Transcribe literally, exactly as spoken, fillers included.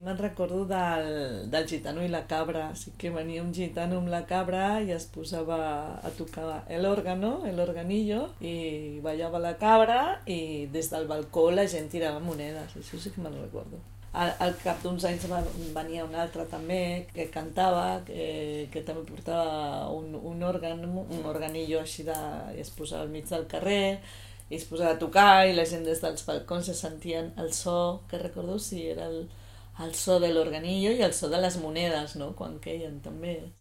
Me'n recordo del, del gitano i la cabra, sí que venia un gitano amb la cabra i es posava a tocar l'òrgano, l'organillo, i ballava la cabra i des del balcó la gent tirava monedes, això sí que me'n recordo. Al, al cap d'uns anys va, venia un altre també que cantava, que, que també portava un, un òrgan, un organillo així de, i es posava al mig del carrer i es posava a tocar i la gent des dels balcons se sentien el so, que recordo si era el, el so de l'organillo i el so de les monedes, no?, quan queien també.